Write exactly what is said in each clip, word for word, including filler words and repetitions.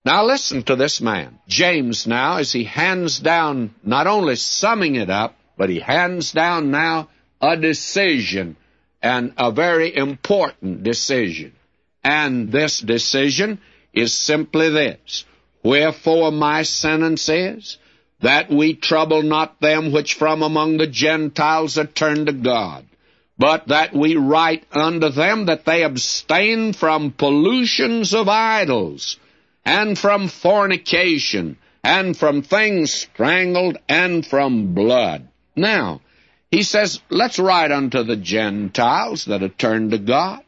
Now listen to this man, James, now, as he hands down, not only summing it up, but he hands down now a decision, and a very important decision. And this decision is simply this: Wherefore my sentence is, that we trouble not them which from among the Gentiles are turned to God, but that we write unto them that they abstain from pollutions of idols, and from fornication, and from things strangled, and from blood. Now, he says, let's write unto the Gentiles that are turned to God,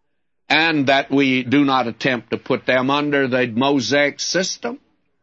and that we do not attempt to put them under the Mosaic system,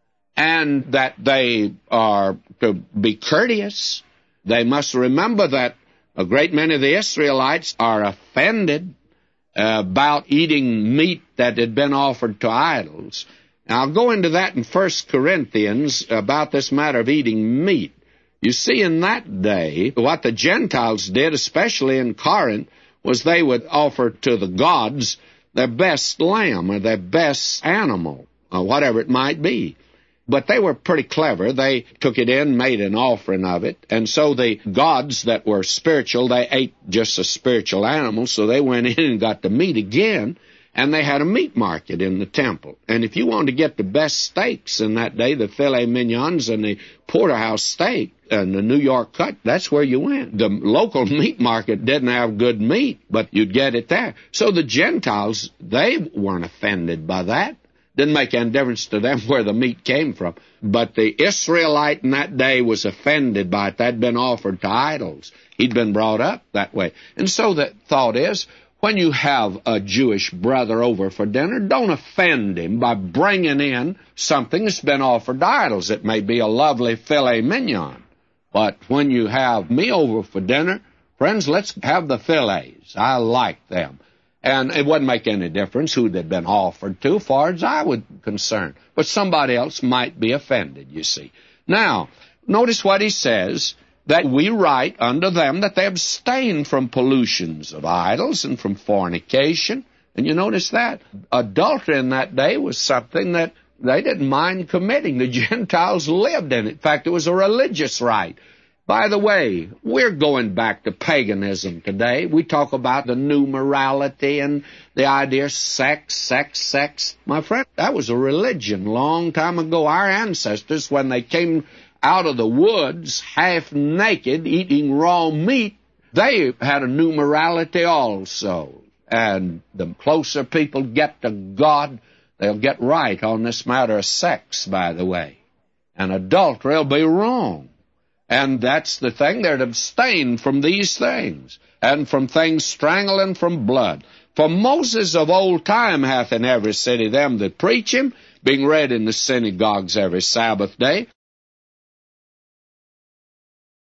and that they are to be courteous. They must remember that a great many of the Israelites are offended uh, about eating meat that had been offered to idols. Now, I'll go into that in First Corinthians about this matter of eating meat. You see, in that day, what the Gentiles did, especially in Corinth, was they would offer to the gods their best lamb or their best animal, or whatever it might be. But they were pretty clever. They took it in, made an offering of it, and so the gods that were spiritual, they ate just a spiritual animal, so they went in and got the meat again, and they had a meat market in the temple. And if you wanted to get the best steaks in that day, the filet mignons and the porterhouse steak and the New York cut, that's where you went. The local meat market didn't have good meat, but you'd get it there. So the Gentiles, they weren't offended by that. Didn't make any difference to them where the meat came from. But the Israelite in that day was offended by it. That'd been offered to idols. He'd been brought up that way. And so the thought is, when you have a Jewish brother over for dinner, don't offend him by bringing in something that's been offered to idols. It may be a lovely filet mignon, but when you have me over for dinner, friends, let's have the fillets. I like them. And it wouldn't make any difference who they'd been offered to, as far as I was concerned. But somebody else might be offended, you see. Now, notice what he says, that we write unto them that they abstain from pollutions of idols and from fornication. And you notice that adultery in that day was something that they didn't mind committing. The Gentiles lived in it. In fact, it was a religious rite. By the way, we're going back to paganism today. We talk about the new morality and the idea of sex, sex, sex. My friend, that was a religion long time ago. Our ancestors, when they came out of the woods, half naked, eating raw meat, they had a new morality also. And the closer people get to God, they'll get right on this matter of sex, by the way. And adultery will be wrong. And that's the thing, they're to abstain from these things, and from things strangled, and from blood. For Moses of old time hath in every city them that preach him, being read in the synagogues every Sabbath day.